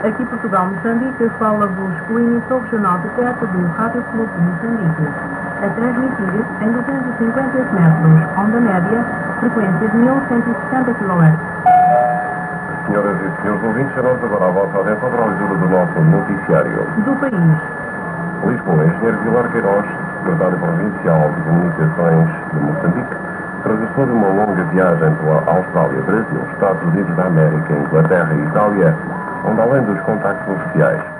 Aqui Portugal Moçambique, fala-vos o emissor regional de perto do Rádio Clube de Moçambique, a transmitir em 250 metros, onda média, frequência de 1160 kHz. Senhoras e senhores ouvintes, chamamos agora a vossa atenção para a leitura do nosso noticiário. Do país. Lisboa, Engenheiro Vilar Queiroz, secretário provincial de Comunicações de Moçambique, regressou de uma longa viagem pela Austrália, Brasil, Estados Unidos da América, Inglaterra e Itália, onde além dos contactos oficiais